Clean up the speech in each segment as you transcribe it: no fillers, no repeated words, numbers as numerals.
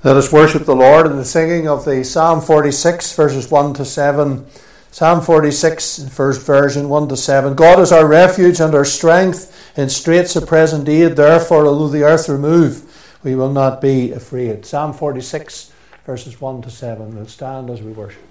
Let us worship the Lord in the singing of the Psalm 46, verses 1 to 7. Psalm 46, first version, 1 to 7. God is our refuge and our strength, in straits a present aid. Therefore, although the earth remove, we will not be afraid. Psalm 46, verses 1 to 7. We'll stand as we worship.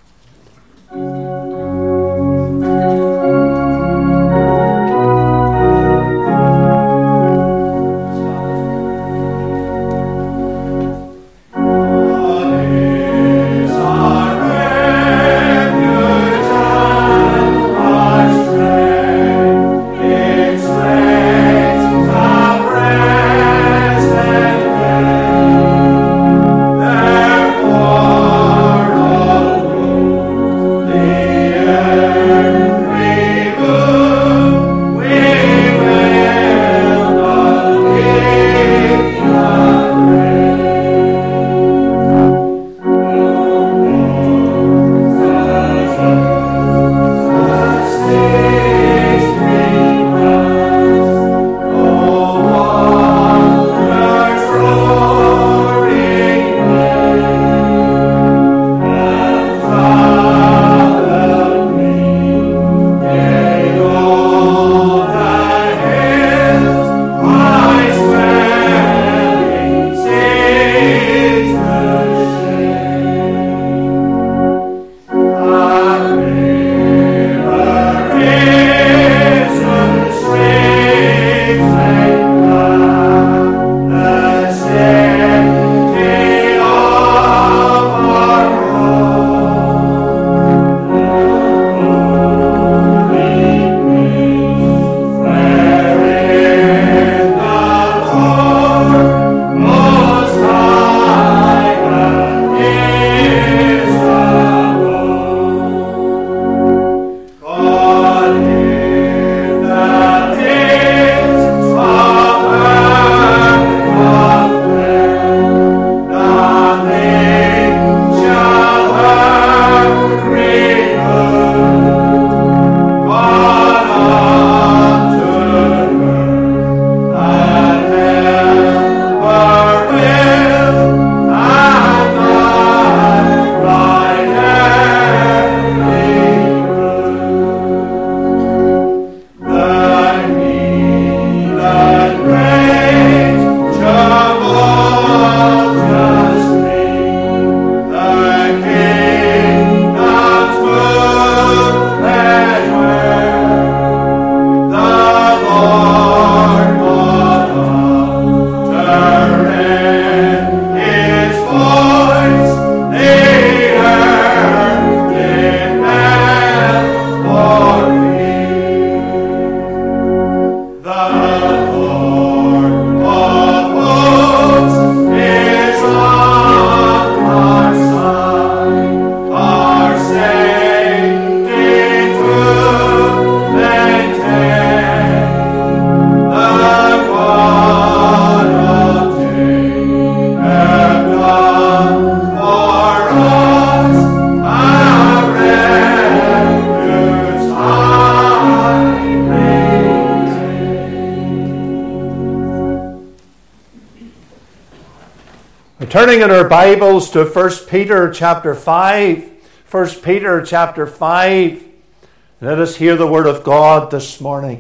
Turning in our Bibles to 1 Peter chapter 5. 1 Peter chapter 5. Let us hear the word of God this morning.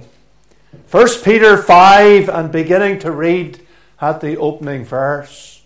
1 Peter 5, and beginning to read at the opening verse.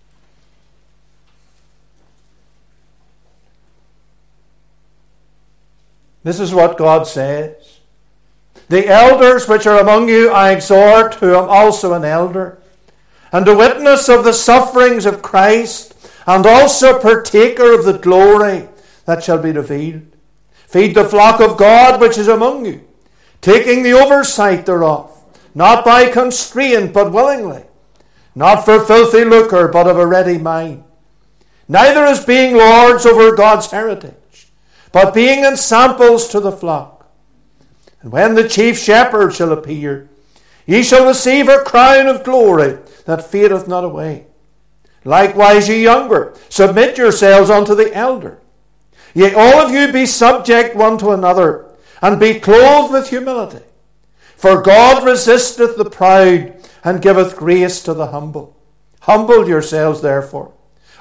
This is what God says. The elders which are among you I exhort, who am also an elder, and a witness of the sufferings of Christ, and also partaker of the glory that shall be revealed. Feed the flock of God which is among you, taking the oversight thereof, not by constraint, but willingly, not for filthy lucre, but of a ready mind, neither as being lords over God's heritage, but being ensamples to the flock. And when the chief shepherd shall appear, ye shall receive a crown of glory that fadeth not away. Likewise, ye younger, submit yourselves unto the elder. Yea, all of you be subject one to another, and be clothed with humility. For God resisteth the proud, and giveth grace to the humble. Humble yourselves, therefore,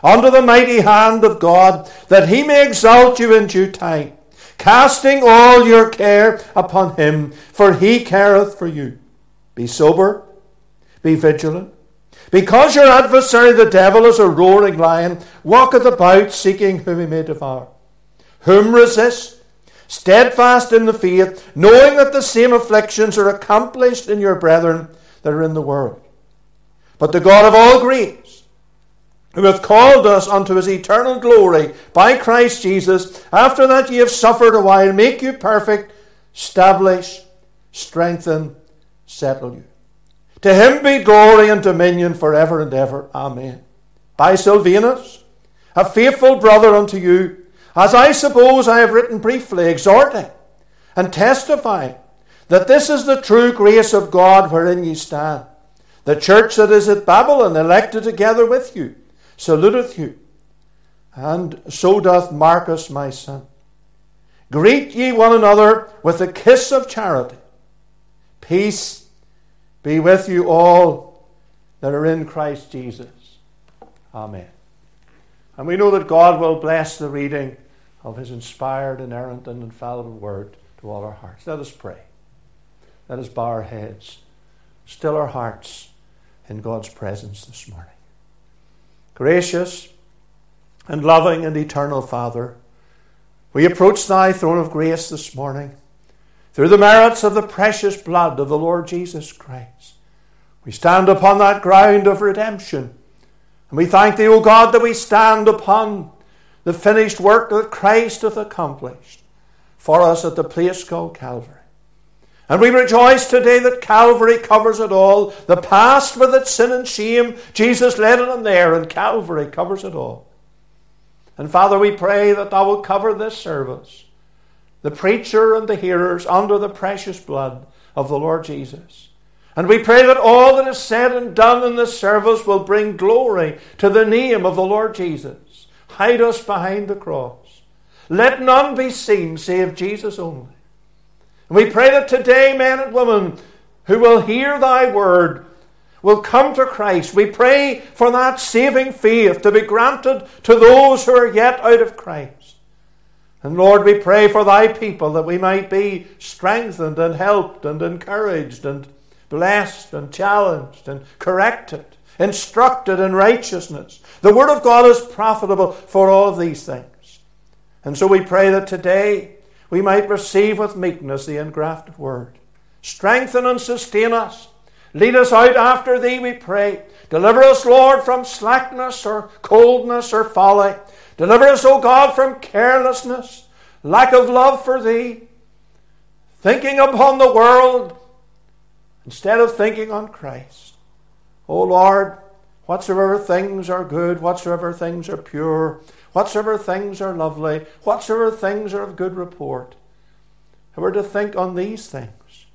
under the mighty hand of God, that he may exalt you in due time, casting all your care upon him, for he careth for you. Be sober, be vigilant, because your adversary the devil, as a roaring lion, walketh about, seeking whom he may devour. Whom resist, steadfast in the faith, knowing that the same afflictions are accomplished in your brethren that are in the world. But the God of all grace, who hath called us unto his eternal glory by Christ Jesus, after that ye have suffered a while, make you perfect, establish, strengthen, settle you. To him be glory and dominion forever and ever. Amen. By Silvanus, a faithful brother unto you, as I suppose I have written briefly, exhorting and testifying that this is the true grace of God wherein ye stand. The church that is at Babylon, elected together with you, saluteth you, and so doth Marcus my son. Greet ye one another with a kiss of charity. Peace be with you all that are in Christ Jesus. Amen. And we know that God will bless the reading of his inspired, inerrant, and infallible word to all our hearts. Let us pray. Let us bow our heads, still our hearts in God's presence this morning. Gracious and loving and eternal Father, we approach thy throne of grace this morning through the merits of the precious blood of the Lord Jesus Christ. We stand upon that ground of redemption, and we thank thee, O God, that we stand upon the finished work that Christ hath accomplished for us at the place called Calvary. And we rejoice today that Calvary covers it all. The past with its sin and shame, Jesus laid it on there, and Calvary covers it all. And Father, we pray that thou wilt cover this service, the preacher and the hearers, under the precious blood of the Lord Jesus. And we pray that all that is said and done in this service will bring glory to the name of the Lord Jesus. Hide us behind the cross. Let none be seen save Jesus only. And we pray that today men and women who will hear thy word will come to Christ. We pray for that saving faith to be granted to those who are yet out of Christ. And Lord, we pray for thy people that we might be strengthened and helped and encouraged and blessed and challenged and corrected, instructed in righteousness. The word of God is profitable for all of these things. And so we pray that today we might receive with meekness the engrafted word. Strengthen and sustain us. Lead us out after thee, we pray. Deliver us, Lord, from slackness or coldness or folly. Deliver us, O God, from carelessness, lack of love for thee, thinking upon the world instead of thinking on Christ. O Lord, whatsoever things are good, whatsoever things are pure, whatsoever things are lovely, whatsoever things are of good report, we're to think on these things.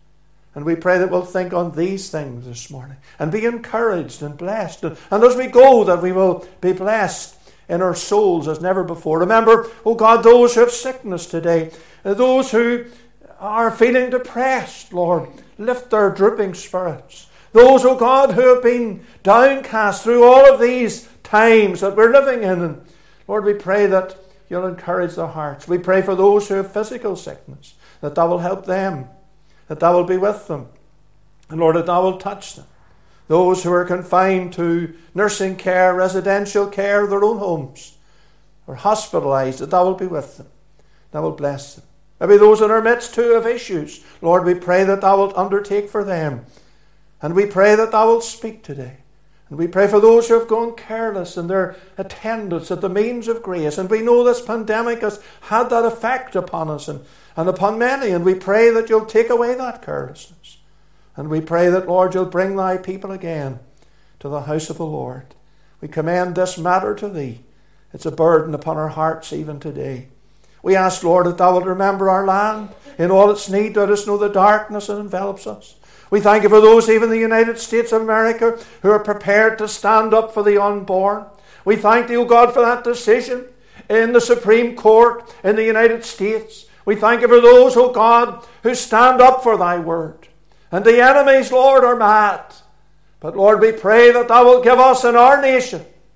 And we pray that we'll think on these things this morning and be encouraged and blessed. And as we go, that we will be blessed in our souls as never before. Remember, oh God, those who have sickness today, those who are feeling depressed, Lord, lift their drooping spirits. Those, oh God, who have been downcast through all of these times that we're living in. And Lord, we pray that you'll encourage their hearts. We pray for those who have physical sickness, that thou will help them, that thou will be with them. And Lord, that thou will touch them. Those who are confined to nursing care, residential care, their own homes, or hospitalized, that thou will be with them. Thou will bless them. Maybe those in our midst too have issues. Lord, we pray that thou wilt undertake for them. And we pray that thou wilt speak today. And we pray for those who have gone careless in their attendance at the means of grace. And we know this pandemic has had that effect upon us and upon many. And we pray that you'll take away that carelessness. And we pray that, Lord, you'll bring thy people again to the house of the Lord. We commend this matter to thee. It's a burden upon our hearts even today. We ask, Lord, that thou wilt remember our land in all its need. Let us know the darkness that envelops us. We thank you for those, even in the United States of America, who are prepared to stand up for the unborn. We thank thee, O God, for that decision in the Supreme Court in the United States. We thank you for those, O God, who stand up for thy word. And the enemies, Lord, are mad. But Lord, we pray that thou wilt give us in our nation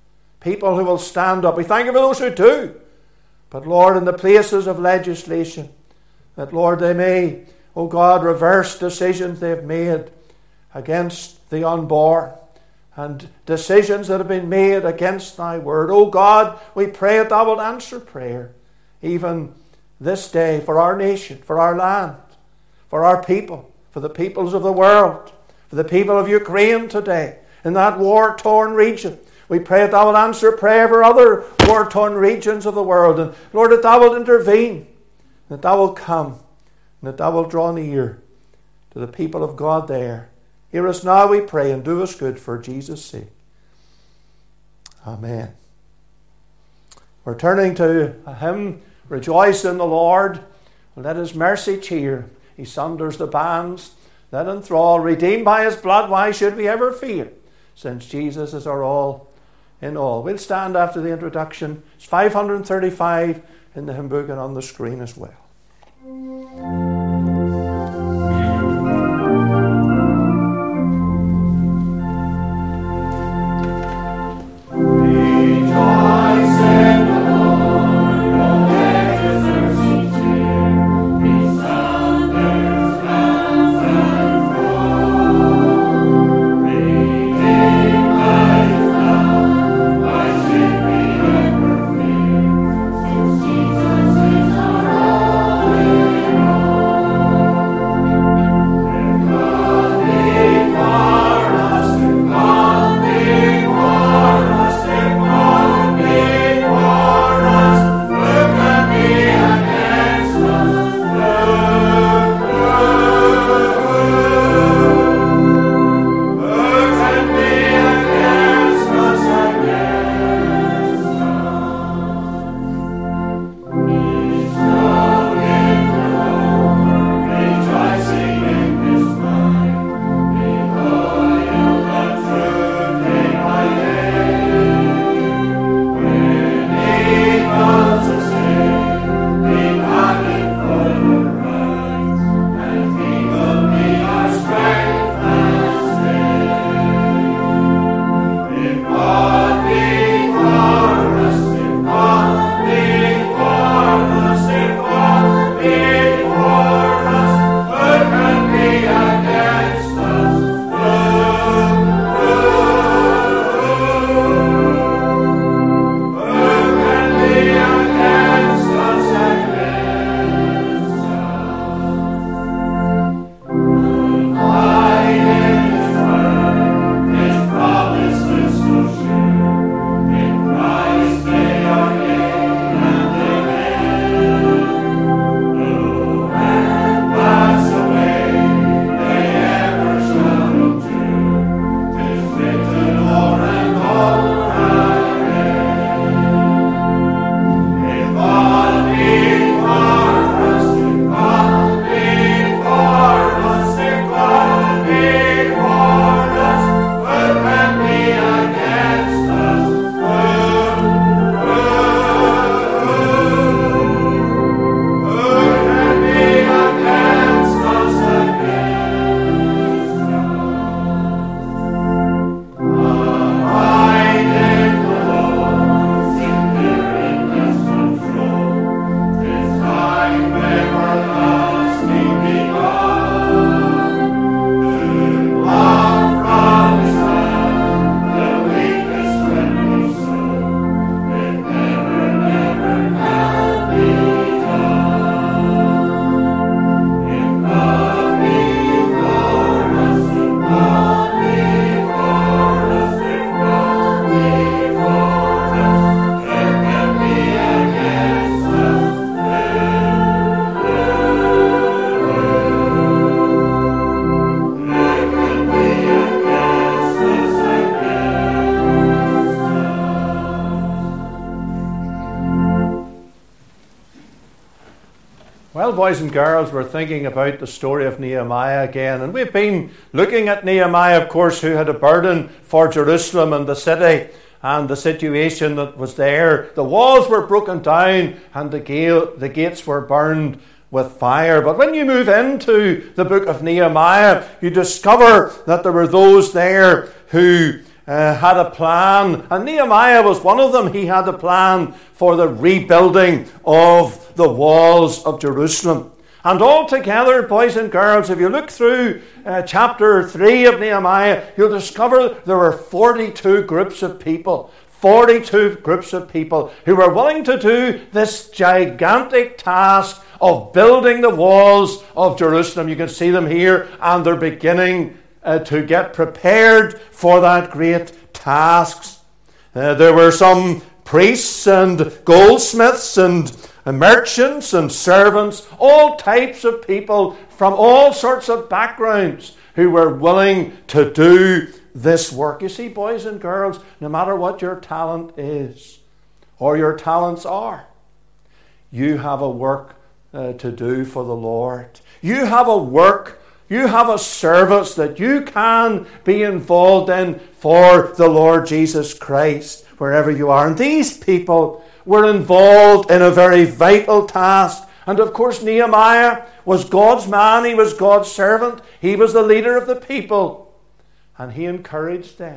People who will stand up. We thank you for those who do. But Lord, in the places of legislation, that Lord, they may, O God, reverse decisions they've made against the unborn and decisions that have been made against thy word. O God, we pray that thou wilt answer prayer even this day for our nation, for our land, for our people, for the peoples of the world, for the people of Ukraine today, in that war-torn region. We pray that thou wilt answer prayer for other war-torn regions of the world. And Lord, that thou wilt intervene, that thou wilt come, and that thou wilt draw near to the people of God there. Hear us now, we pray, and do us good for Jesus' sake. Amen. We're turning to a hymn, Rejoice in the Lord. Let his mercy cheer. He sunders the bands that enthrall. Redeemed by his blood, why should we ever fear? Since Jesus is our all in all. We'll stand after the introduction. It's 535 in the hymn book and on the screen as well. Well, boys and girls, we're thinking about the story of Nehemiah again. And we've been looking at Nehemiah, of course, who had a burden for Jerusalem and the city and the situation that was there. The walls were broken down and the gates were burned with fire. But when you move into the book of Nehemiah, you discover that there were those there who had a plan, and Nehemiah was one of them. He had a plan for the rebuilding of the walls of Jerusalem. And altogether, boys and girls, if you look through chapter 3 of Nehemiah, you'll discover there were 42 groups of people. 42 groups of people who were willing to do this gigantic task of building the walls of Jerusalem. You can see them here, and they're beginning to get prepared for that great task. There were some priests and goldsmiths and merchants and servants, all types of people from all sorts of backgrounds who were willing to do this work. You see, boys and girls, no matter what your talent is or your talents are, you have a work to do for the Lord. You have a work, you have a service that you can be involved in for the Lord Jesus Christ, wherever you are. And these people were involved in a very vital task. And of course, Nehemiah was God's man. He was God's servant. He was the leader of the people. And he encouraged them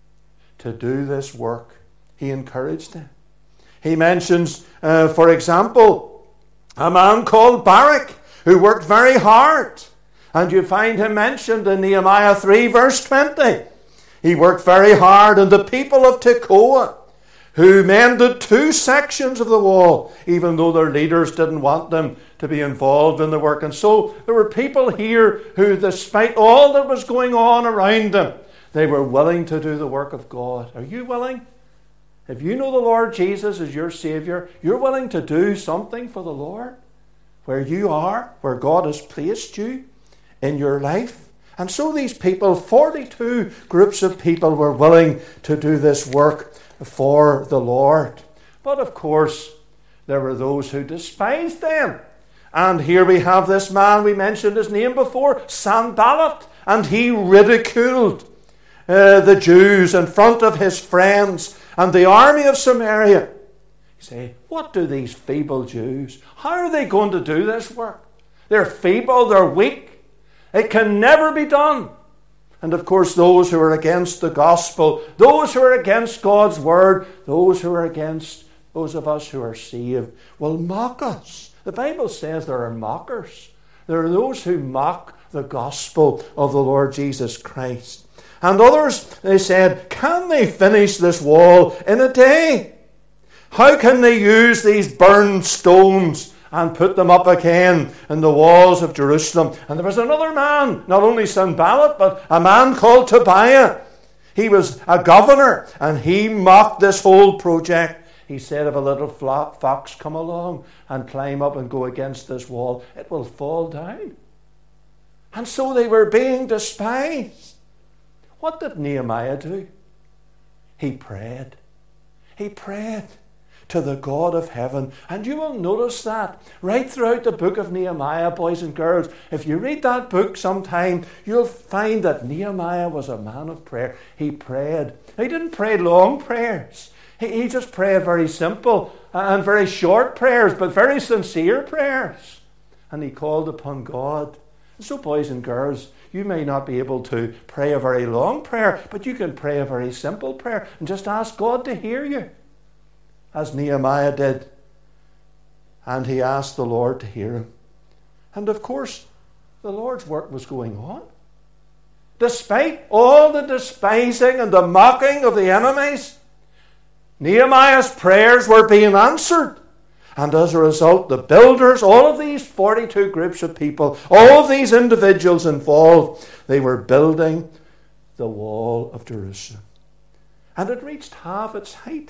to do this work. He encouraged them. He mentions, for example, a man called Barak, who worked very hard. And you find him mentioned in Nehemiah 3 verse 20. He worked very hard, and the people of Tekoa, who mended 2 sections of the wall, even though their leaders didn't want them to be involved in the work. And so there were people here who, despite all that was going on around them, they were willing to do the work of God. Are you willing? If you know the Lord Jesus as your Saviour, you're willing to do something for the Lord where you are, where God has placed you in your life. And so these people, 42 groups of people, were willing to do this work for the Lord. But of course, there were those who despised them. And here we have this man, we mentioned his name before, Sanballat, and he ridiculed the Jews in front of his friends and the army of Samaria. You say, what do these feeble Jews, how are they going to do this work? They're feeble, they're weak. It can never be done. And of course, those who are against the gospel, those who are against God's word, those who are against those of us who are saved, will mock us. The Bible says there are mockers. There are those who mock the gospel of the Lord Jesus Christ. And others, they said, can they finish this wall in a day? How can they use these burned stones and put them up again in the walls of Jerusalem? And there was another man, not only Sanballat, but a man called Tobiah. He was a governor, and he mocked this whole project. He said, if a little fox come along and climb up and go against this wall, it will fall down. And so they were being despised. What did Nehemiah do? He prayed. He prayed to the God of heaven. And you will notice that right throughout the book of Nehemiah, boys and girls. If you read that book sometime, you'll find that Nehemiah was a man of prayer. He prayed. He didn't pray long prayers. He just prayed very simple and very short prayers, but very sincere prayers. And he called upon God. So, boys and girls, you may not be able to pray a very long prayer, but you can pray a very simple prayer and just ask God to hear you, as Nehemiah did. And he asked the Lord to hear him. And of course, the Lord's work was going on. Despite all the despising and the mocking of the enemies, Nehemiah's prayers were being answered. And as a result, the builders, all of these 42 groups of people, all of these individuals involved, they were building the wall of Jerusalem. And it reached half its height.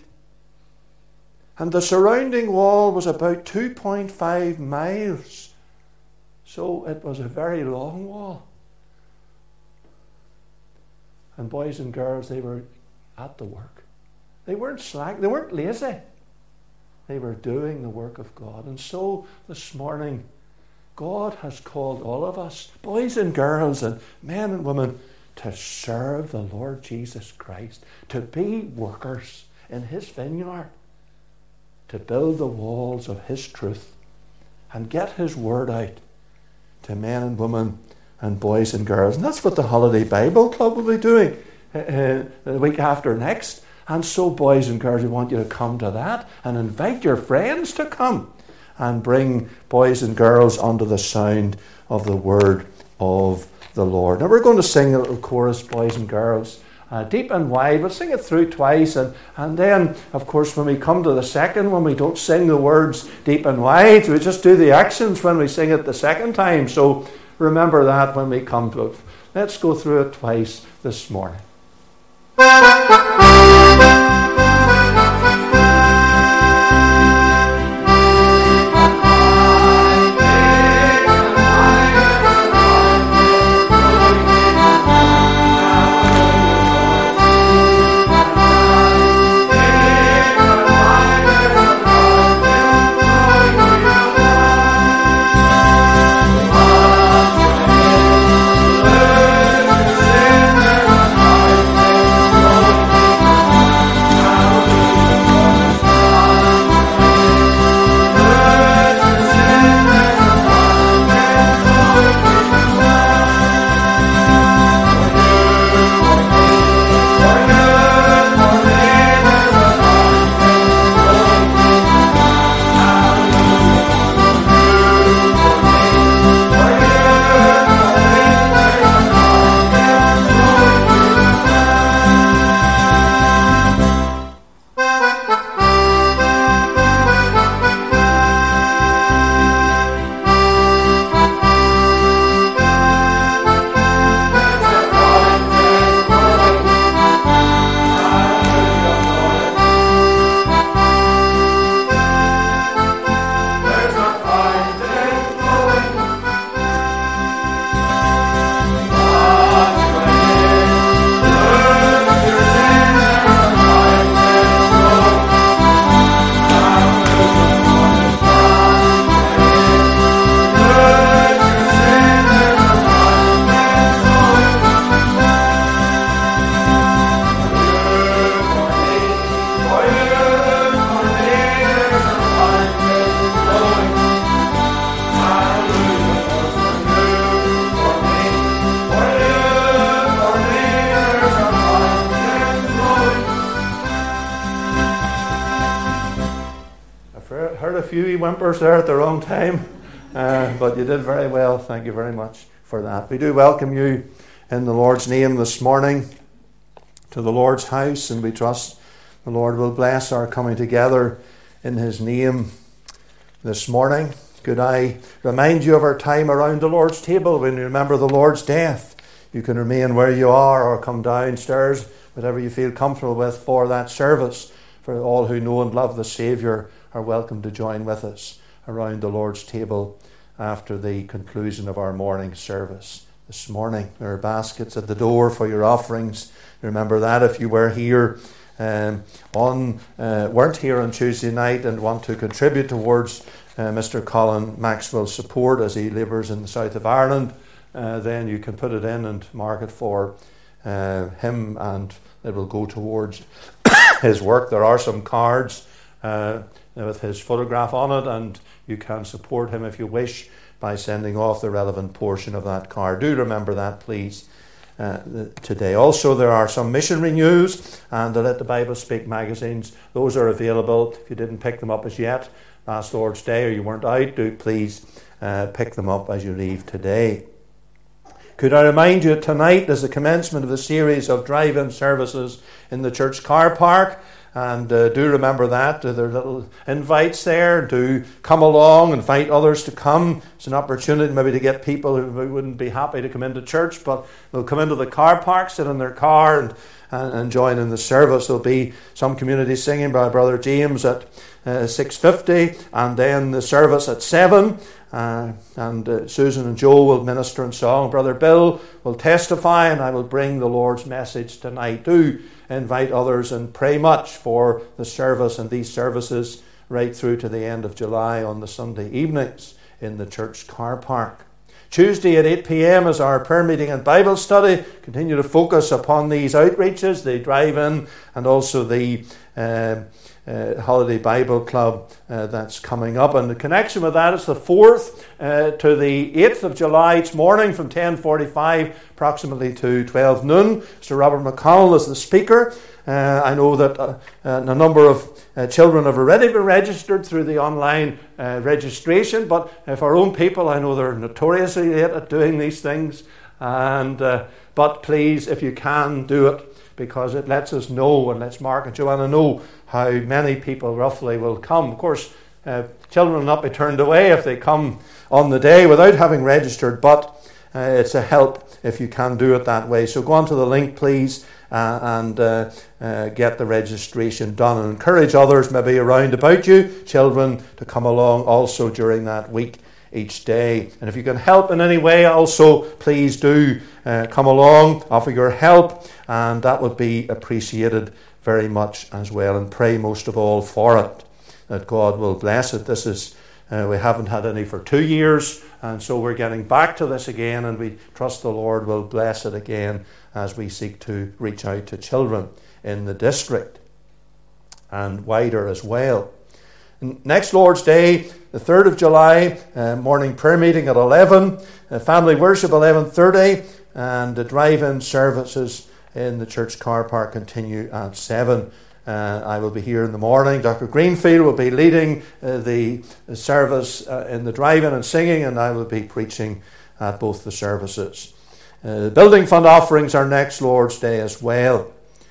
And the surrounding wall was about 2.5 miles. So it was a very long wall. And boys and girls, they were at the work. They weren't slack, they weren't lazy. They were doing the work of God. And so this morning, God has called all of us, boys and girls and men and women, to serve the Lord Jesus Christ, to be workers in His vineyard, to build the walls of His truth and get His word out to men and women and boys and girls. And that's what the Holiday Bible Club will be doing the week after next. And so, boys and girls, we want you to come to that and invite your friends to come and bring boys and girls under the sound of the word of the Lord. Now we're going to sing a little chorus, boys and girls, deep and wide. We'll sing it through twice, and then, of course, when we come to the second one, we don't sing the words deep and wide. We just do the actions when we sing it the second time. So remember that when we come to it. Let's go through it twice this morning. Whimpers there at the wrong time, but you did very well. Thank you very much for that. We do welcome you in the Lord's name this morning to the Lord's house, and we trust the Lord will bless our coming together in His name this morning. Could I remind you of our time around the Lord's table when you remember the Lord's death? You can remain where you are or come downstairs, whatever you feel comfortable with for that service. For all who know and love the Saviour are welcome to join with us around the Lord's table after the conclusion of our morning service this morning. There are baskets at the door for your offerings. Remember that if you were here weren't here on Tuesday night and want to contribute towards Mr. Colin Maxwell's support as he labours in the south of Ireland, then you can put it in and mark it for him, and it will go towards his work. There are some cards with his photograph on it, and you can support him if you wish by sending off the relevant portion of that card. Do remember that, please, today. Also, there are some missionary news and the Let the Bible Speak magazines. Those are available. If you didn't pick them up as yet last Lord's Day, or you weren't out, do please pick them up as you leave today. Could I remind you, tonight is the commencement of the series of drive-in services in the church car park. And do remember that. There are little invites there. Do come along, invite others to come. It's an opportunity maybe to get people who wouldn't be happy to come into church, but they'll come into the car park, sit in their car and join in the service. There'll be some community singing by Brother James at 6:50, and then the service at 7. And Susan and Joe will minister in song. Brother Bill will testify, and I will bring the Lord's message tonight. Do invite others and pray much for the service and these services right through to the end of July on the Sunday evenings in the church car park. Tuesday at 8 p.m. is our prayer meeting and Bible study. Continue to focus upon these outreaches, the drive-in and also the Holiday Bible Club that's coming up. And the connection with that is the 4th to the 8th of July each morning from 10:45 approximately to 12 noon. Mr. Robert McConnell is the speaker. I know that a number of children have already been registered through the online registration, but for our own people, I know they're notoriously late at doing these things. But please, if you can, do it, because it lets us know and lets Mark and Joanna know how many people roughly will come. Of course, children will not be turned away if they come on the day without having registered, but it's a help if you can do it that way. So go on to the link, please, and get the registration done, and encourage others maybe around about you, children, to come along also during that week each day. And if you can help in any way also, please do come along, offer your help, and that would be appreciated very much as well. And pray most of all for it, that God will bless it. This is we haven't had any for 2 years, and so we're getting back to this again, and we trust the Lord will bless it again as we seek to reach out to children in the district and wider as well. Next Lord's Day, the 3rd of July, morning prayer meeting at 11, family worship 11:30, and the drive-in services in the church car park continue at 7. I will be here in the morning. Dr. Greenfield will be leading the service in the drive-in and singing, and I will be preaching at both the services. The building fund offerings are next Lord's Day as well.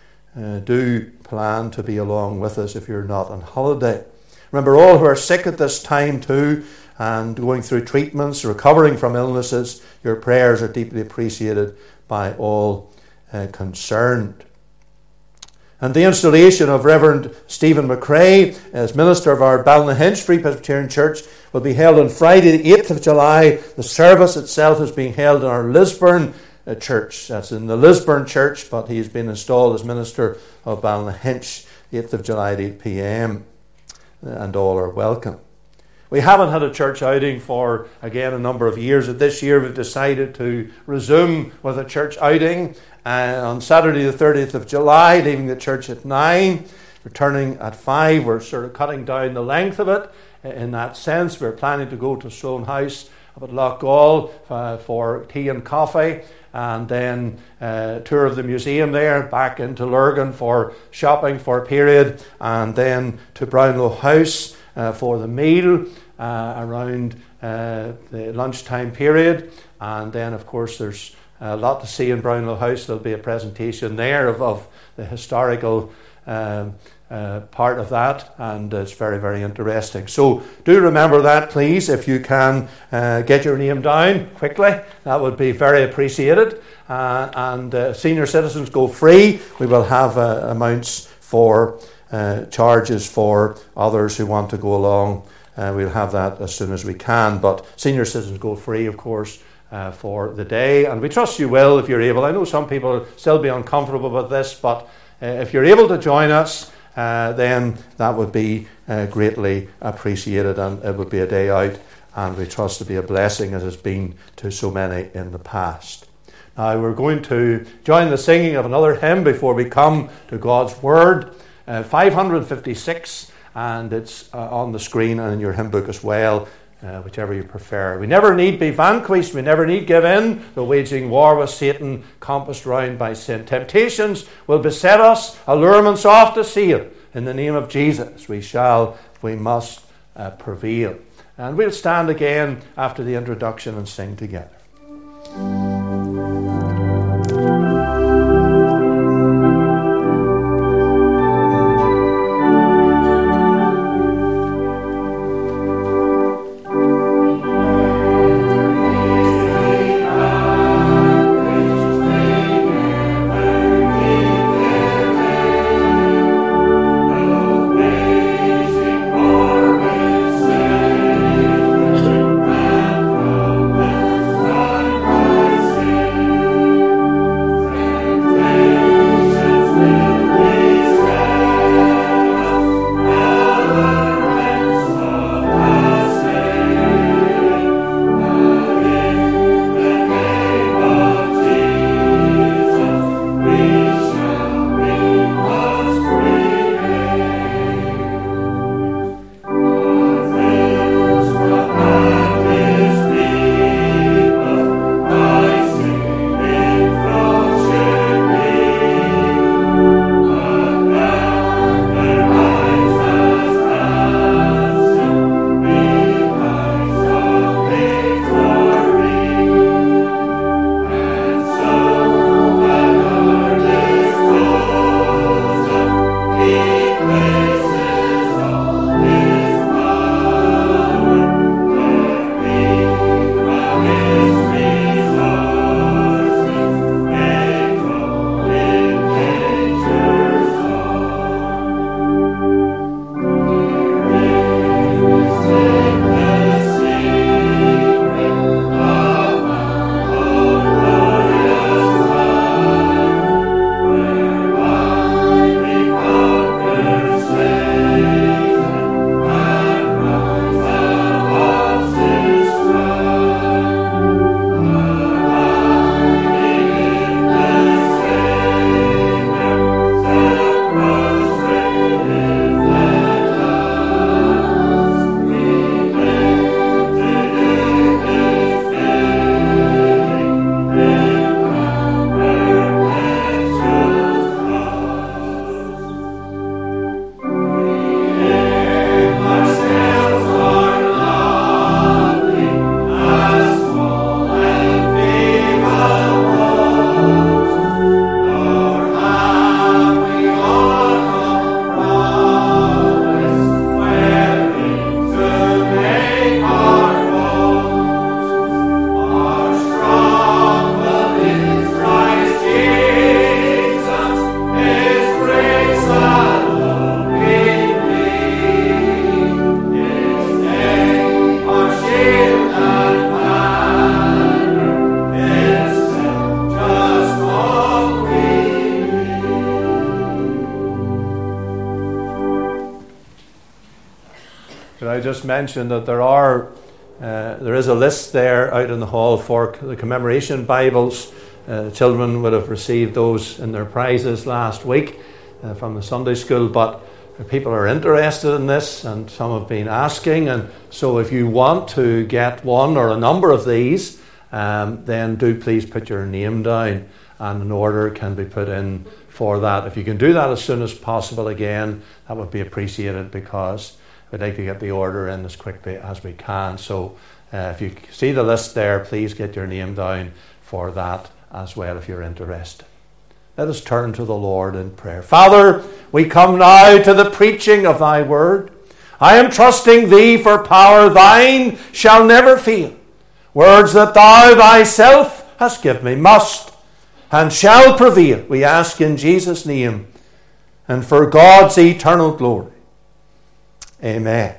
Do plan to be along with us if you're not on holiday. Remember, all who are sick at this time too, and going through treatments, recovering from illnesses, your prayers are deeply appreciated by all concerned. And the installation of Reverend Stephen McRae as minister of our Ballynahinch Free Presbyterian Church will be held on Friday the 8th of July. The service itself is being held in our Lisburn church. That's in the Lisburn church, but he has been installed as minister of Ballynahinch, 8th of July at 8 p.m. And all are welcome. We haven't had a church outing for, again, a number of years. This year we've decided to resume with a church outing on Saturday the 30th of July, leaving the church at 9, returning at 5. We're sort of cutting down the length of it in that sense. We're planning to go to Sloane House up at Loughgall for tea and coffee, and then tour of the museum there, back into Lurgan for shopping for a period, and then to Brownlow House for the meal around the lunchtime period. And then, of course, there's a lot to see in Brownlow House. There'll be a presentation there of the historical part of that, and it's very, very interesting. So do remember that, please. If you can get your name down quickly, that would be very appreciated. And senior citizens go free. We will have amounts for charges for others who want to go along. We'll have that as soon as we can, but senior citizens go free, of course, for the day, and we trust you will if you're able. I know some people will still be uncomfortable with this, but if you're able to join us, then that would be greatly appreciated, and it would be a day out, and we trust to be a blessing as it's been to so many in the past. Now we're going to join the singing of another hymn before we come to God's Word, 556, and it's on the screen and in your hymn book as well, whichever you prefer. We never need be vanquished, we never need give in, though waging war with Satan, compassed round by sin. Temptations will beset us, allurements oft assail. In the name of Jesus we must prevail. And we'll stand again after the introduction and sing together. Thank Could I just mention that there is a list there out in the hall for the commemoration Bibles. Children would have received those in their prizes last week from the Sunday school, but people are interested in this and some have been asking, and so if you want to get one or a number of these, then do please put your name down and an order can be put in for that. If you can do that as soon as possible, again, that would be appreciated because we'd like to get the order in as quickly as we can. So if you see the list there, please get your name down for that as well if you're interested. Let us turn to the Lord in prayer. Father, we come now to the preaching of thy word. I am trusting thee for power. Thine shall never fail. Words that thou thyself hast given me must and shall prevail. We ask in Jesus' name and for God's eternal glory. Amen.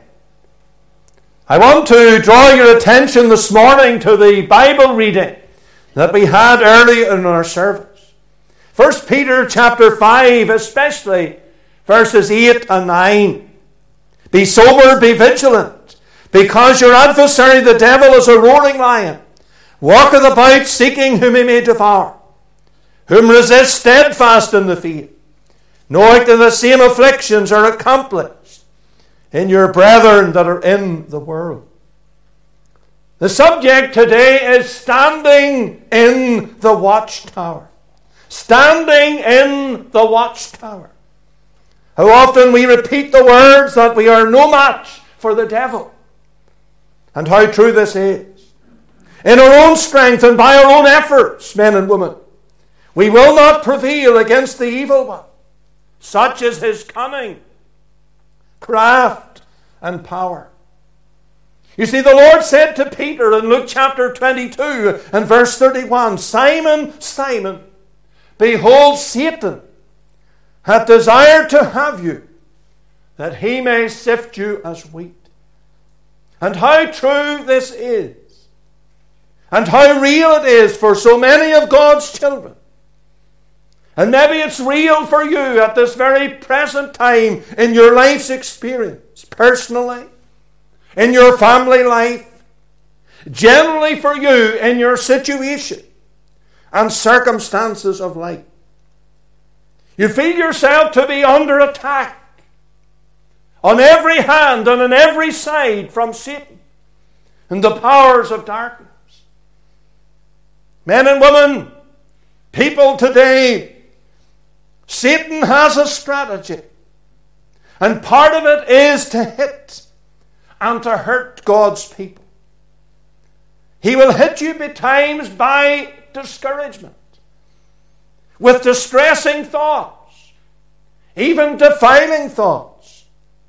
I want to draw your attention this morning to the Bible reading that we had early in our service. 1 Peter chapter 5, especially verses 8 and 9. Be sober, be vigilant, because your adversary the devil is a roaring lion, walketh about seeking whom he may devour, whom resist steadfast in the faith, knowing that the same afflictions are accomplished in your brethren that are in the world. The subject today is standing in the watchtower. Standing in the watchtower. How often we repeat the words that we are no match for the devil. And how true this is. In our own strength and by our own efforts, men and women, we will not prevail against the evil one. Such is his cunning, craft, and power. You see, the Lord said to Peter in Luke chapter 22 and verse 31, Simon, Simon, behold, Satan hath desired to have you, that he may sift you as wheat. And how true this is, and how real it is for so many of God's children. And maybe it's real for you at this very present time in your life's experience, personally, in your family life, generally for you in your situation and circumstances of life. You feel yourself to be under attack on every hand and on every side from Satan and the powers of darkness. Men and women, people today, Satan has a strategy. And part of it is to hit and to hurt God's people. He will hit you betimes by discouragement, with distressing thoughts, even defiling thoughts,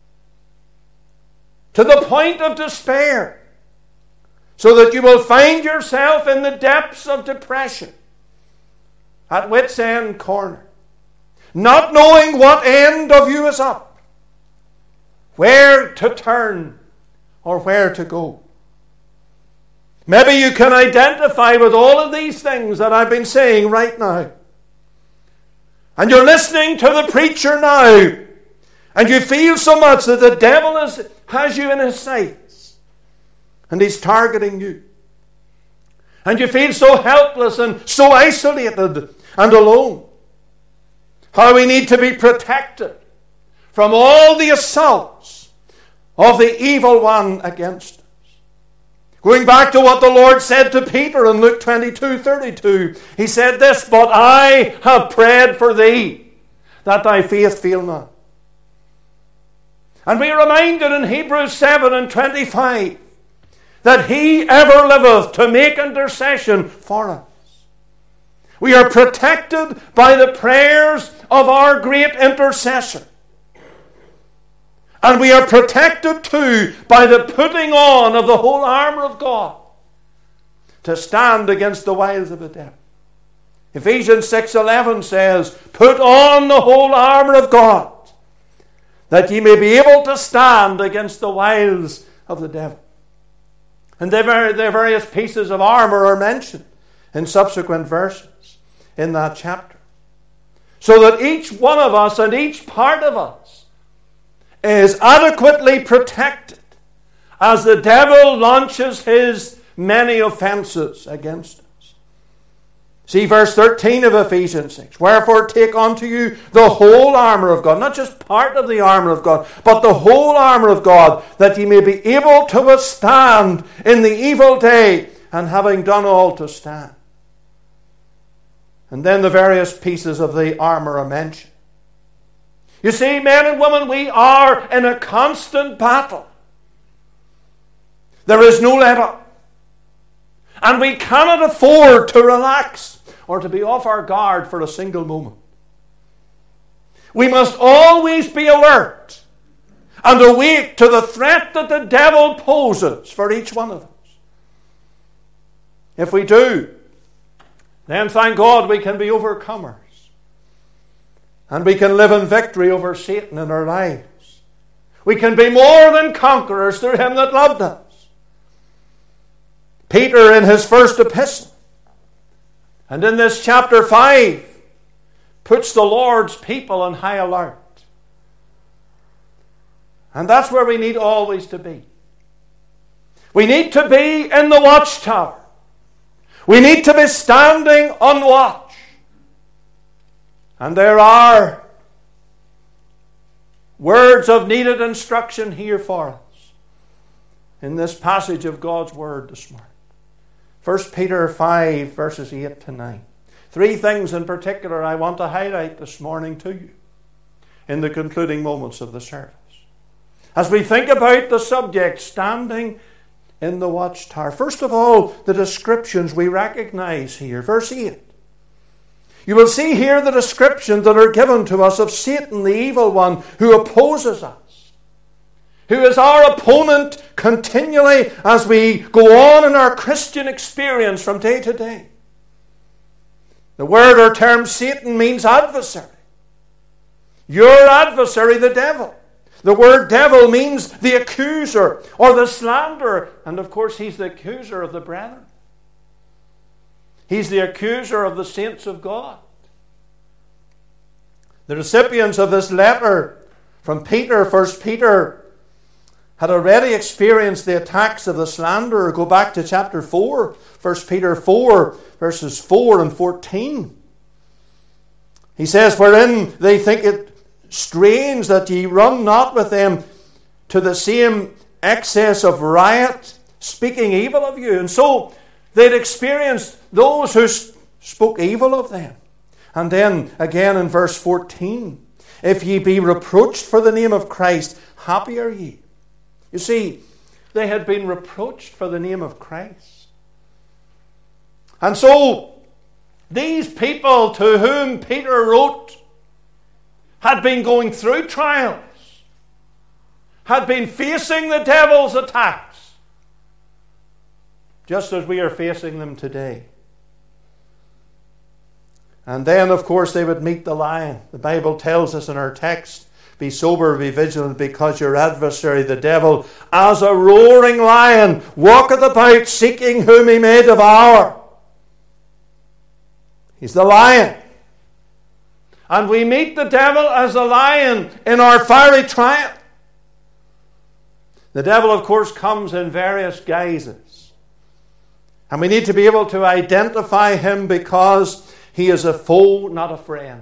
to the point of despair, so that you will find yourself in the depths of depression, at wit's end corner, not knowing what end of you is up, where to turn or where to go. Maybe you can identify with all of these things that I've been saying right now. And you're listening to the preacher now, and you feel so much that the devil has you in his sights, and he's targeting you. And you feel so helpless and so isolated and alone. How we need to be protected from all the assaults of the evil one against us. Going back to what the Lord said to Peter in Luke 22:32, he said this, But I have prayed for thee, that thy faith fail not. And we are reminded in Hebrews 7:25, that he ever liveth to make intercession for us. We are protected by the prayers of our great intercessor. And we are protected too by the putting on of the whole armour of God to stand against the wiles of the devil. Ephesians 6:11 says, Put on the whole armour of God, that ye may be able to stand against the wiles of the devil. And their various pieces of armour are mentioned in subsequent verses in that chapter. So that each one of us and each part of us is adequately protected as the devil launches his many offenses against us. See verse 13 of Ephesians 6. Wherefore take unto you the whole armour of God, not just part of the armour of God, but the whole armour of God, that ye may be able to withstand in the evil day, and having done all to stand. And then the various pieces of the armour are mentioned. You see, men and women, we are in a constant battle. There is no let up. And we cannot afford to relax or to be off our guard for a single moment. We must always be alert and awake to the threat that the devil poses for each one of us. If we do, then thank God we can be overcomers. And we can live in victory over Satan in our lives. We can be more than conquerors through him that loved us. Peter, in his first epistle, and in this chapter 5, puts the Lord's people on high alert. And that's where we need always to be. We need to be in the watchtower. We need to be standing on watch. And there are words of needed instruction here for us in this passage of God's Word this morning. 1 Peter 5, verses 8 to 9. 3 things in particular I want to highlight this morning to you in the concluding moments of the service. As we think about the subject, standing in the watchtower. First of all, the descriptions we recognize here. Verse 8. You will see here the descriptions that are given to us of Satan, the evil one, who opposes us, who is our opponent continually as we go on in our Christian experience from day to day. The word or term Satan means adversary. Your adversary, the devil. The word devil means the accuser or the slanderer. And of course, he's the accuser of the brethren. He's the accuser of the saints of God. The recipients of this letter from Peter, 1 Peter, had already experienced the attacks of the slanderer. Go back to chapter 4, 1 Peter 4, verses 4 and 14. He says, wherein they think it strange that ye run not with them to the same excess of riot, speaking evil of you. And so they'd experienced those who spoke evil of them. And then again in verse 14, if ye be reproached for the name of Christ, happy are ye. You see, they had been reproached for the name of Christ. And so these people to whom Peter wrote had been going through trials, had been facing the devil's attacks, just as we are facing them today. And then, of course, they would meet the lion. The Bible tells us in our text, be sober, be vigilant, because your adversary, the devil, as a roaring lion, walketh about, seeking whom he may devour. He's the lion. And we meet the devil as a lion in our fiery trial. The devil, of course, comes in various guises. And we need to be able to identify him because he is a foe, not a friend.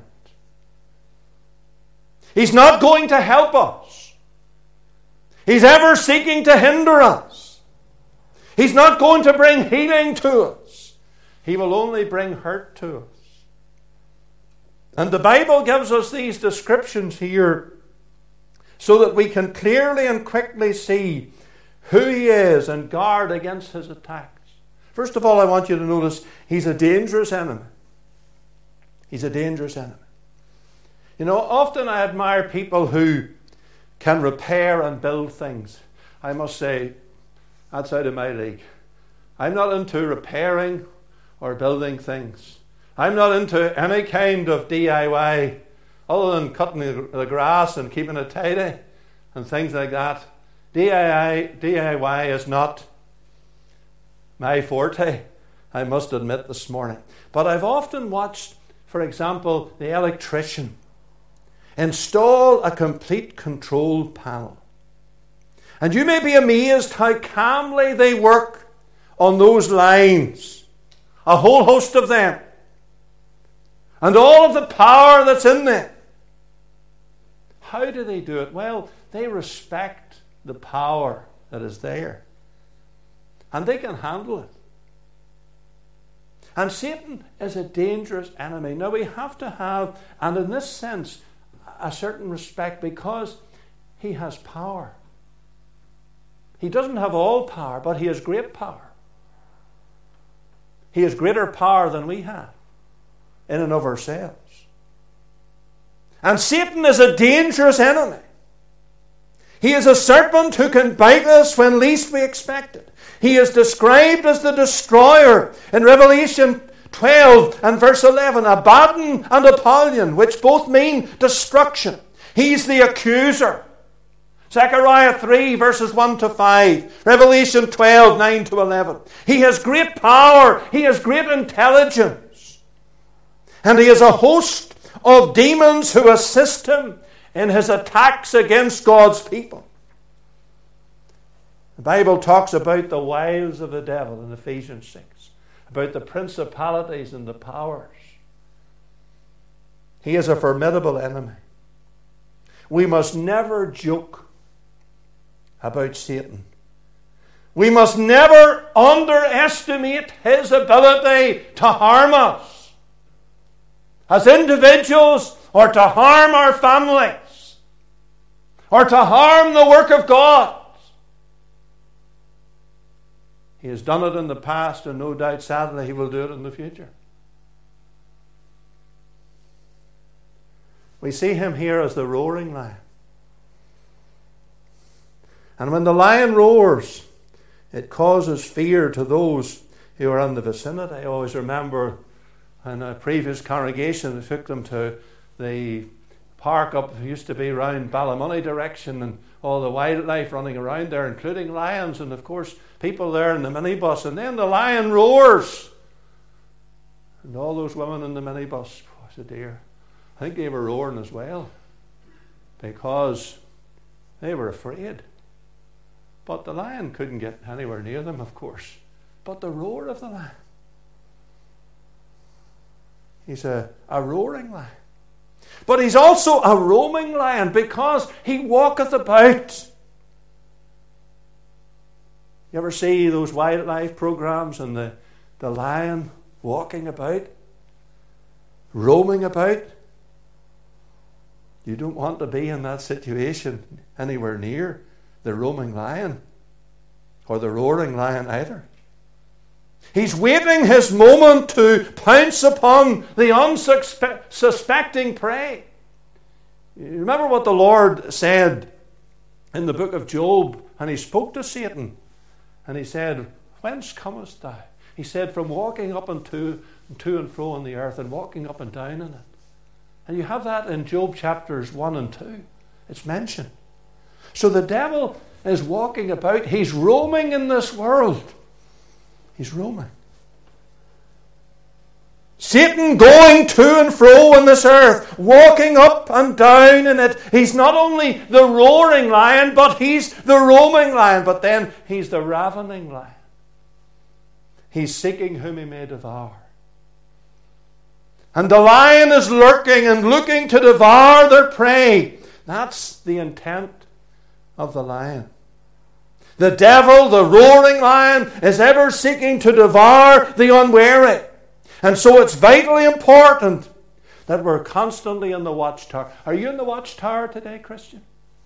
He's not going to help us. He's ever seeking to hinder us. He's not going to bring healing to us. He will only bring hurt to us. And the Bible gives us these descriptions here so that we can clearly and quickly see who he is and guard against his attacks. First of all, I want you to notice he's a dangerous enemy. He's a dangerous enemy. You know, often I admire people who can repair and build things. I must say, that's out of my league. I'm not into repairing or building things. I'm not into any kind of DIY other than cutting the grass and keeping it tidy and things like that. DIY is not my forte, I must admit this morning. But I've often watched, for example, the electrician install a complete control panel. And you may be amazed how calmly they work on those lines. A whole host of them. And all of the power that's in them. How do they do it? Well, they respect the power that is there. And they can handle it. And Satan is a dangerous enemy. Now we have to have, and in this sense, a certain respect because he has power. He doesn't have all power, but he has great power. He has greater power than we have in and of ourselves. And Satan is a dangerous enemy. He is a serpent who can bite us when least we expect it. He is described as the destroyer in Revelation 12 and verse 11. Abaddon and Apollyon, which both mean destruction. He's the accuser. Zechariah 3 verses 1 to 5. Revelation 12, 9 to 11. He has great power. He has great intelligence. And he has a host of demons who assist him in his attacks against God's people. The Bible talks about the wiles of the devil in Ephesians 6. About the principalities and the powers. He is a formidable enemy. We must never joke about Satan. We must never underestimate his ability to harm us as individuals or to harm our families or to harm the work of God. He has done it in the past and no doubt, sadly, he will do it in the future. We see him here as the roaring lion. And when the lion roars, it causes fear to those who are in the vicinity. I always remember in a previous congregation, I took them to the park up, it used to be around Ballymoney direction, and all the wildlife running around there, including lions, and of course people there in the minibus, and then the lion roars. And all those women in the minibus, oh dear, I think they were roaring as well, because they were afraid. But the lion couldn't get anywhere near them, of course. But the roar of the lion. He's a roaring lion. But he's also a roaming lion because he walketh about. You ever see those wildlife programs and the lion walking about? Roaming about? You don't want to be in that situation anywhere near the roaming lion or the roaring lion either. He's waiting his moment to pounce upon the unsuspecting prey. You remember what the Lord said in the book of Job, and he spoke to Satan, and he said, "Whence comest thou?" He said, "From walking up and to and fro on the earth, and walking up and down in it." And you have that in Job chapters 1 and 2. It's mentioned. So the devil is walking about. He's roaming in this world. He's roaming. Satan going to and fro on this earth, walking up and down in it. He's not only the roaring lion, but he's the roaming lion. But then he's the ravening lion. He's seeking whom he may devour. And the lion is lurking and looking to devour their prey. That's the intent of the lion. The devil, the roaring lion, is ever seeking to devour the unwary. And so it's vitally important that we're constantly in the watchtower. Are you in the watchtower today, Christian?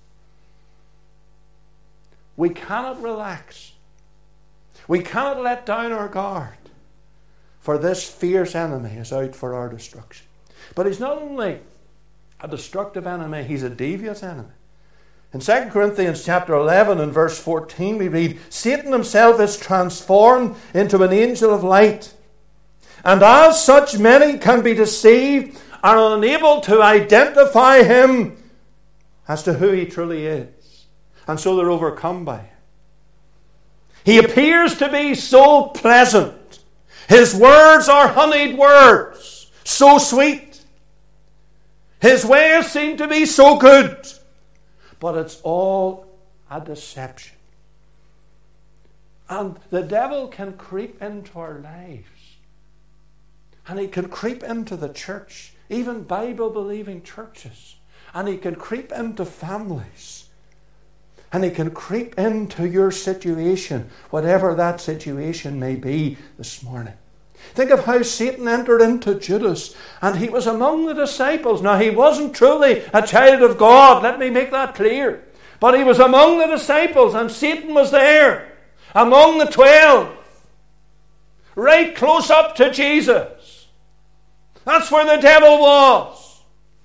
We cannot relax. We cannot let down our guard. For this fierce enemy is out for our destruction. But he's not only a destructive enemy, he's a devious enemy. In 2 Corinthians chapter 11 and verse 14 we read, Satan himself is transformed into an angel of light. And as such many can be deceived and unable to identify him as to who he truly is. And so they're overcome by him. He appears to be so pleasant. His words are honeyed words, so sweet. His ways seem to be so good. But it's all a deception. And the devil can creep into our lives. And he can creep into the church, even Bible-believing churches. And he can creep into families. And he can creep into your situation, whatever that situation may be this morning. Think of how Satan entered into Judas, and he was among the disciples. Now, he wasn't truly a child of God, let me make that clear. But he was among the disciples, and Satan was there, among the 12, right close up to Jesus. That's where the devil was.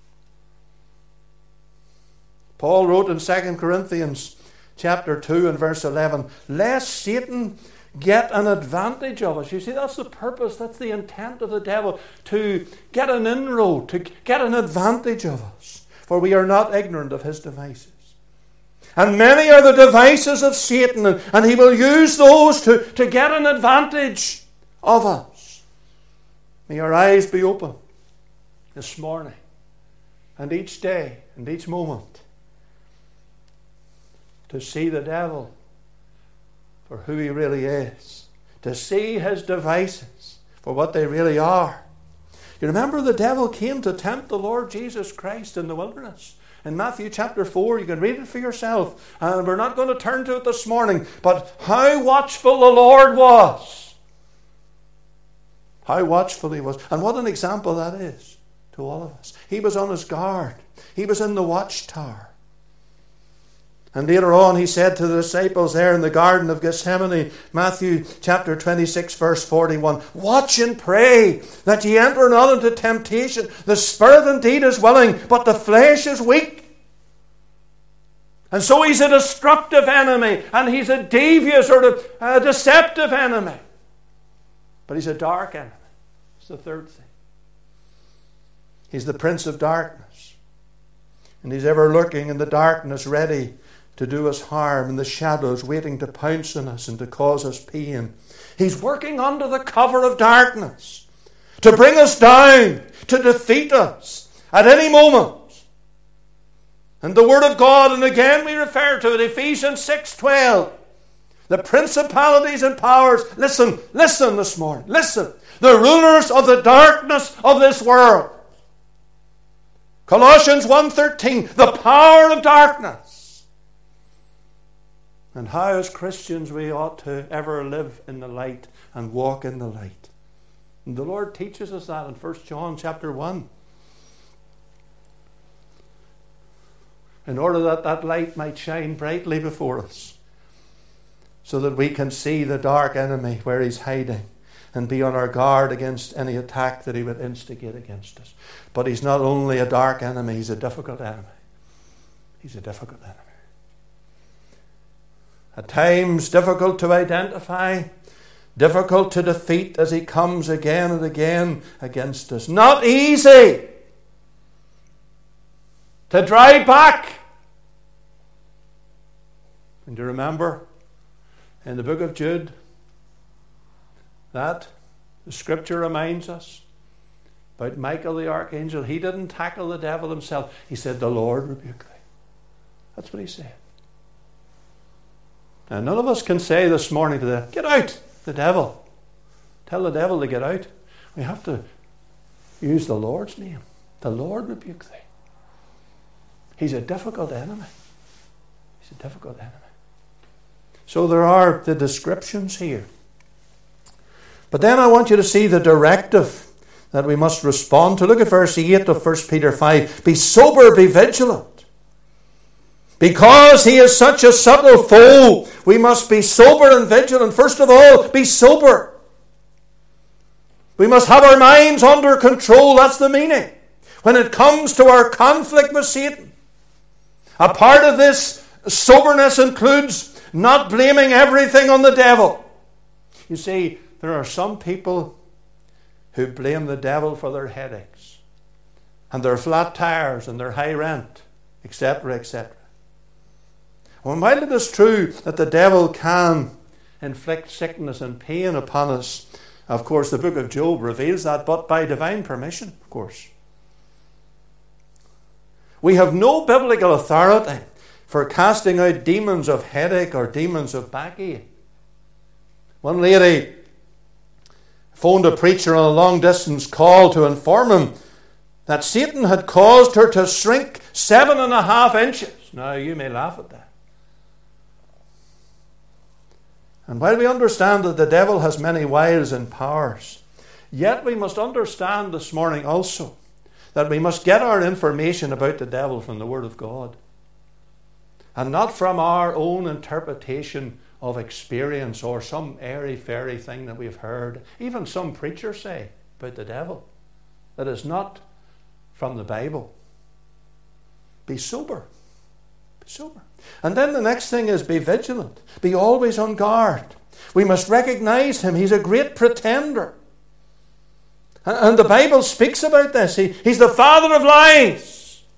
Paul wrote in 2 Corinthians chapter 2 and verse 11, lest Satan get an advantage of us. You see, that's the purpose, that's the intent of the devil, to get an inroad, to get an advantage of us. For we are not ignorant of his devices. And many are the devices of Satan, and he will use those to get an advantage of us. May our eyes be open this morning, and each day, and each moment, to see the devil for who he really is, to see his devices for what they really are. You remember the devil came to tempt the Lord Jesus Christ in the wilderness. In Matthew chapter 4, you can read it for yourself. And we're not going to turn to it this morning. But how watchful the Lord was. How watchful he was. And what an example that is to all of us. He was on his guard. He was in the watchtower. And later on he said to the disciples there in the Garden of Gethsemane, Matthew chapter 26 verse 41, watch and pray that ye enter not into temptation. The spirit indeed is willing, but the flesh is weak. And so he's a destructive enemy, and he's a devious or a deceptive enemy. But he's a dark enemy. It's the third thing. He's the prince of darkness. And he's ever lurking in the darkness, ready to do us harm, in the shadows, waiting to pounce on us and to cause us pain. He's working under the cover of darkness to bring us down, to defeat us at any moment. And the Word of God, and again we refer to it, Ephesians 6:12, the principalities and powers, listen this morning, listen, the rulers of the darkness of this world. Colossians 1:13, the power of darkness. And how as Christians we ought to ever live in the light and walk in the light. And the Lord teaches us that in 1 John chapter 1. In order that that light might shine brightly before us, so that we can see the dark enemy where he's hiding and be on our guard against any attack that he would instigate against us. But he's not only a dark enemy, he's a difficult enemy. He's a difficult enemy. At times difficult to identify, difficult to defeat as he comes again and again against us. Not easy to drive back. And you remember in the book of Jude that the scripture reminds us about Michael the archangel. He didn't tackle the devil himself. He said, the Lord rebuke thee. That's what he said. And none of us can say this morning to the get out, the devil. Tell the devil to get out. We have to use the Lord's name. The Lord rebuke thee. He's a difficult enemy. He's a difficult enemy. So there are the descriptions here. But then I want you to see the directive that we must respond to. Look at verse 8 of 1 Peter 5. Be sober, be vigilant. Because he is such a subtle foe, we must be sober and vigilant. First of all, be sober. We must have our minds under control. That's the meaning. When it comes to our conflict with Satan, a part of this soberness includes not blaming everything on the devil. You see, there are some people who blame the devil for their headaches and their flat tires and their high rent, etc., etc. And while it is true that the devil can inflict sickness and pain upon us, of course the book of Job reveals that, but by divine permission, of course. We have no biblical authority for casting out demons of headache or demons of backache. One lady phoned a preacher on a long-distance call to inform him that Satan had caused her to shrink 7.5 inches. Now, you may laugh at that. And while we understand that the devil has many wiles and powers, yet we must understand this morning also that we must get our information about the devil from the Word of God, and not from our own interpretation of experience or some airy-fairy thing that we've heard. Even some preachers say about the devil that is not from the Bible. Be sober. Be sober. And then the next thing is be vigilant. Be always on guard. We must recognize him. He's a great pretender. And the Bible speaks about this. He's the father of lies.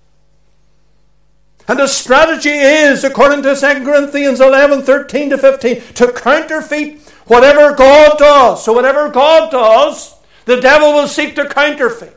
And his strategy is, according to 2 Corinthians 11:13-15, to counterfeit whatever God does. So whatever God does, the devil will seek to counterfeit.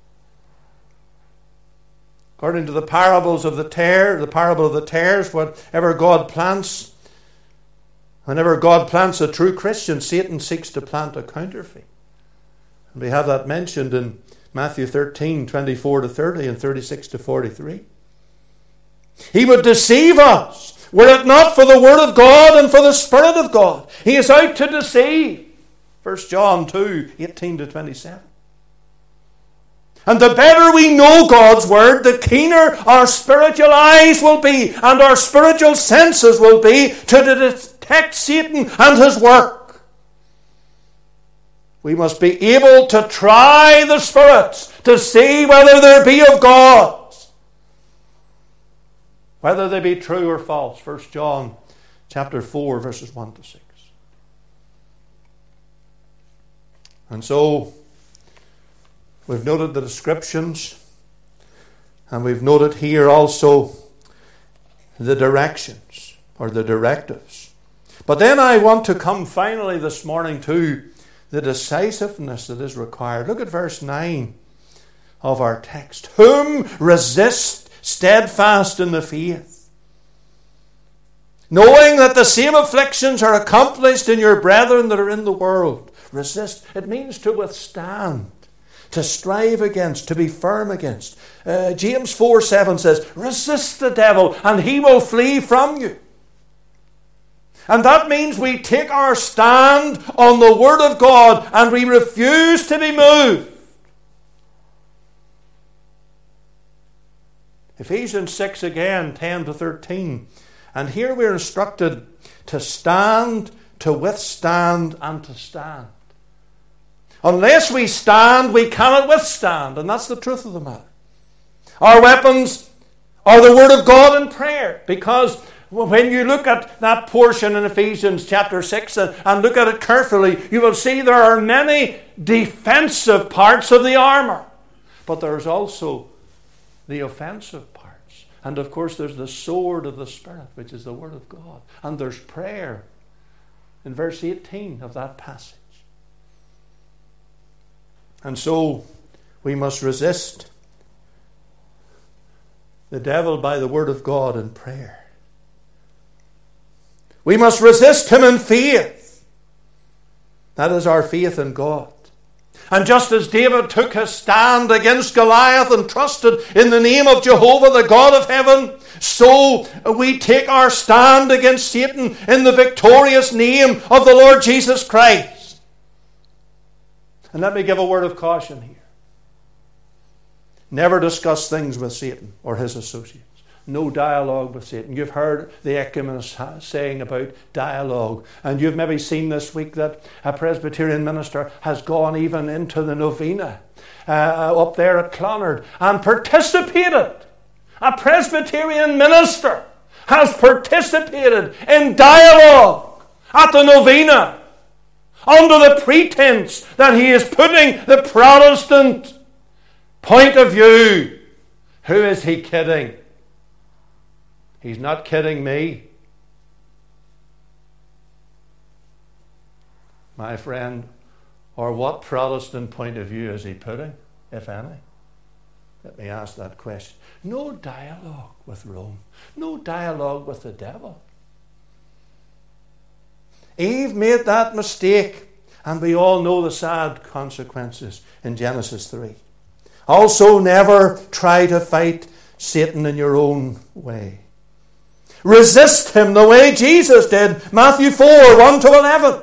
According to the parables of the parable of the tares, whatever God plants, whenever God plants a true Christian, Satan seeks to plant a counterfeit. And we have that mentioned in Matthew 13:24-30 and 36-43. He would deceive us were it not for the Word of God and for the Spirit of God. He is out to deceive. 1 John 2:18-27. And the better we know God's Word, the keener our spiritual eyes will be and our spiritual senses will be to detect Satan and his work. We must be able to try the spirits to see whether they be of God, whether they be true or false. 1 John chapter 4, verses 1-6. And so, we've noted the descriptions, and we've noted here also the directions, or the directives. But then I want to come finally this morning to the decisiveness that is required. Look at verse 9 of our text. Whom resist steadfast in the faith, knowing that the same afflictions are accomplished in your brethren that are in the world. Resist. It means to withstand, to strive against, to be firm against. James 4:7 says, resist the devil and he will flee from you. And that means we take our stand on the Word of God and we refuse to be moved. Ephesians 6 again, 10-13. And here we're instructed to stand, to withstand, and to stand. Unless we stand, we cannot withstand. And that's the truth of the matter. Our weapons are the Word of God and prayer. Because when you look at that portion in Ephesians chapter 6 and look at it carefully, you will see there are many defensive parts of the armour. But there's also the offensive parts. And of course there's the sword of the Spirit, which is the Word of God. And there's prayer in verse 18 of that passage. And so we must resist the devil by the Word of God and prayer. We must resist him in faith. That is our faith in God. And just as David took his stand against Goliath and trusted in the name of Jehovah, the God of heaven, so we take our stand against Satan in the victorious name of the Lord Jesus Christ. And let me give a word of caution here. Never discuss things with Satan or his associates. No dialogue with Satan. You've heard the ecumenists saying about dialogue. And you've maybe seen this week that a Presbyterian minister has gone even into the novena up there at Clonard and participated. A Presbyterian minister has participated in dialogue at the novena under the pretense that he is putting the Protestant point of view. Who is he kidding? He's not kidding me. My friend, or what Protestant point of view is he putting, if any? Let me ask that question. No dialogue with Rome. No dialogue with the devil. Eve made that mistake, and we all know the sad consequences in Genesis 3. Also, never try to fight Satan in your own way. Resist him the way Jesus did. Matthew 4, 1 to 11.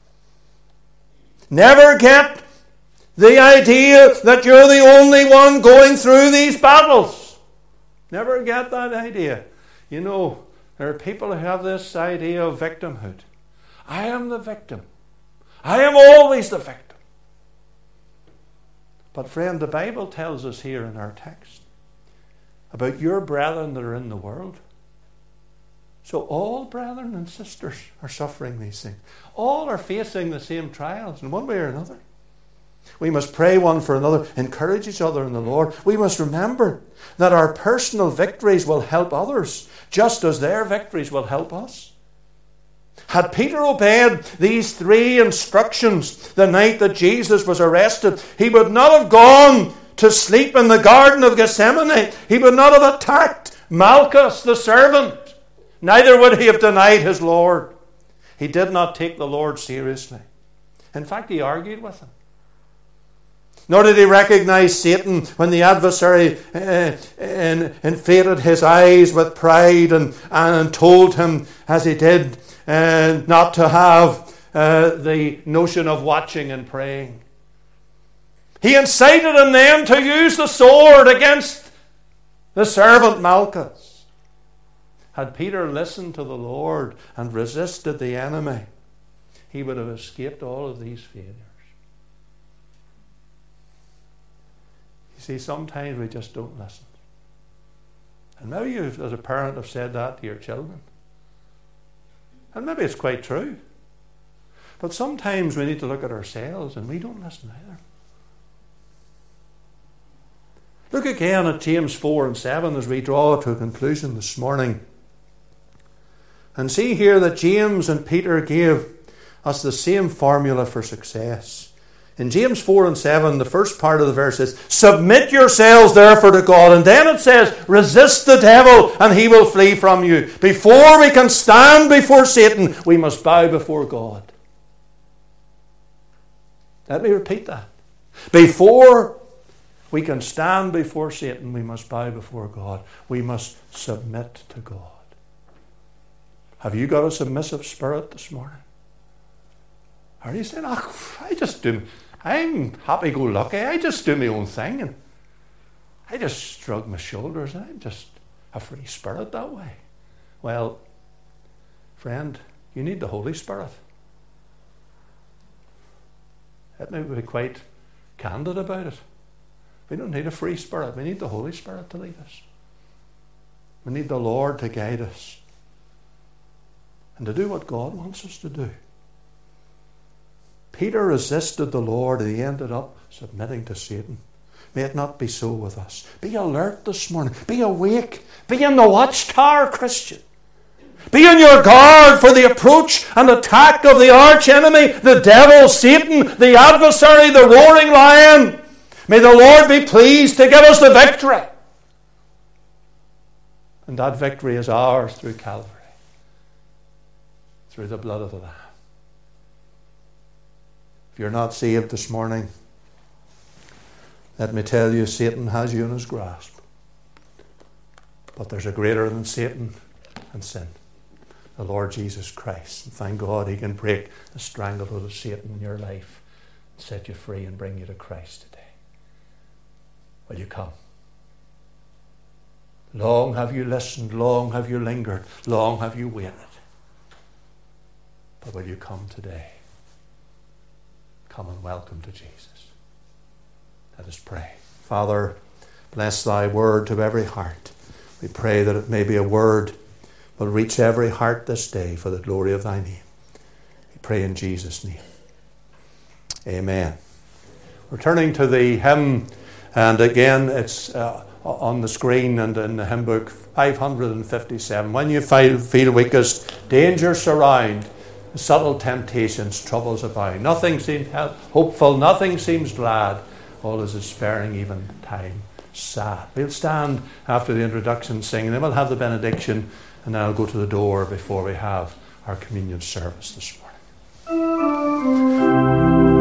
Never get the idea that you're the only one going through these battles. Never get that idea. You know, there are people who have this idea of victimhood. I am the victim. I am always the victim. But friend, the Bible tells us here in our text about your brethren that are in the world. So all brethren and sisters are suffering these things. All are facing the same trials in one way or another. We must pray one for another, encourage each other in the Lord. We must remember that our personal victories will help others, just as their victories will help us. Had Peter obeyed these 3 instructions the night that Jesus was arrested, he would not have gone to sleep in the Garden of Gethsemane. He would not have attacked Malchus the servant. Neither would he have denied his Lord. He did not take the Lord seriously. In fact, he argued with him. Nor did he recognize Satan when the adversary inflated his eyes with pride and told him, as he did, not to have the notion of watching and praying. He incited him then to use the sword against the servant Malchus. Had Peter listened to the Lord and resisted the enemy, he would have escaped all of these failures. You see, sometimes we just don't listen. And maybe you, as a parent, have said that to your children. And maybe it's quite true. But sometimes we need to look at ourselves and we don't listen either. Look again at James 4 and 7 as we draw to a conclusion this morning. And see here that James and Peter gave us the same formula for success. In James 4 and 7, the first part of the verse says, submit yourselves therefore to God. And then it says, resist the devil and he will flee from you. Before we can stand before Satan, we must bow before God. Let me repeat that. Before we can stand before Satan, we must bow before God. We must submit to God. Have you got a submissive spirit this morning? Are you saying, I'm happy-go-lucky, I just do my own thing, and I just shrug my shoulders, and I'm just a free spirit that way? Well, friend, you need the Holy Spirit. Let me be quite candid about it. We don't need a free spirit, we need the Holy Spirit to lead us. We need the Lord to guide us and to do what God wants us to do. Peter resisted the Lord and he ended up submitting to Satan. May it not be so with us. Be alert this morning. Be awake. Be in the watchtower, Christian. Be on your guard for the approach and attack of the arch enemy, the devil, Satan, the adversary, the roaring lion. May the Lord be pleased to give us the victory. And that victory is ours through Calvary, through the blood of the Lamb. If you're not saved this morning, let me tell you, Satan has you in his grasp. But there's a greater than Satan and sin, the Lord Jesus Christ. And thank God he can break the stranglehold of Satan in your life, set you free and bring you to Christ today. Will you come? Long have you listened, long have you lingered, long have you waited. But will you come today? Come and welcome to Jesus. Let us pray. Father, bless thy word to every heart. We pray that it may be a word will reach every heart this day for the glory of thy name. We pray in Jesus' name. Amen. We're turning to the hymn, and again it's on the screen and in the hymn book, 557. When you feel weakest, dangers surround, subtle temptations, troubles abound. Nothing seems hopeful, nothing seems glad. All is despairing, even time sad. We'll stand after the introduction singing, then we'll have the benediction, and then I'll go to the door before we have our communion service this morning.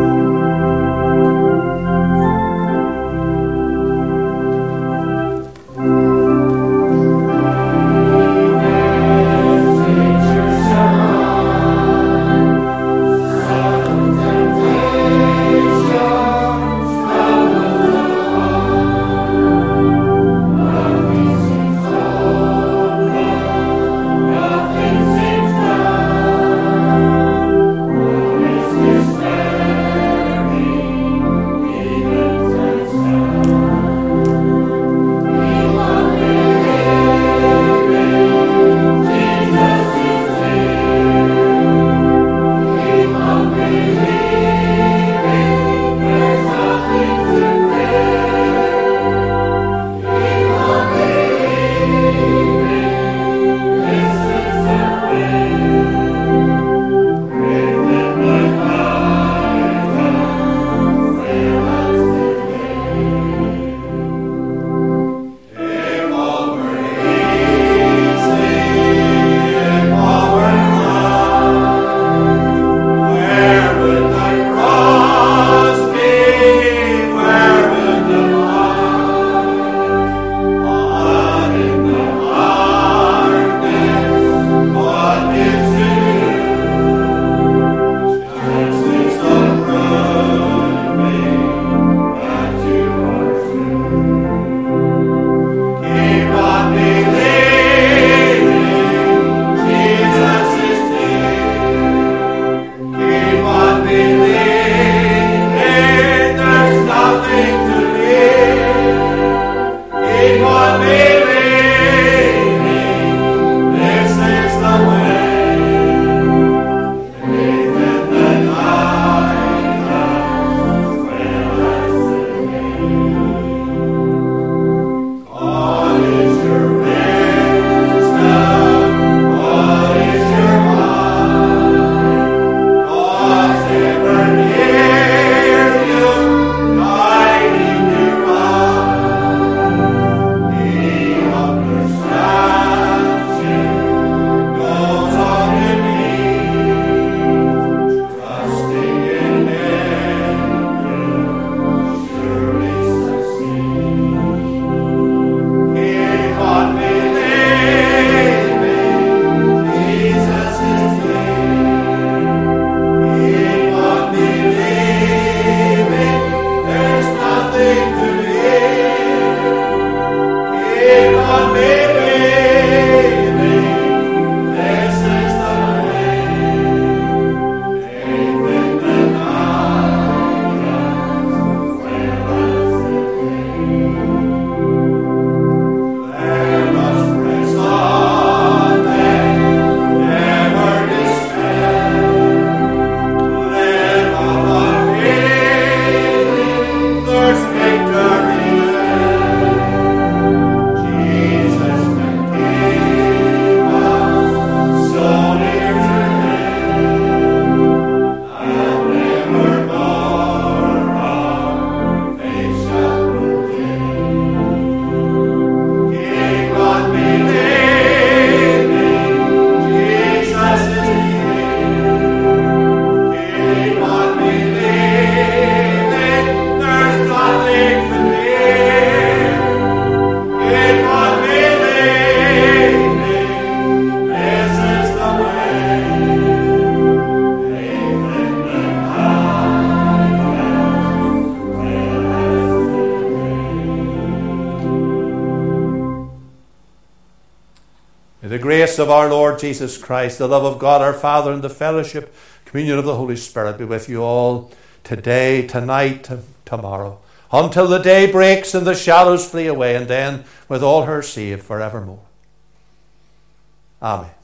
The grace of our Lord Jesus Christ, the love of God our Father, and the fellowship, communion of the Holy Spirit be with you all today, tonight, tomorrow, until the day breaks and the shadows flee away, and then with all her saved forevermore. Amen.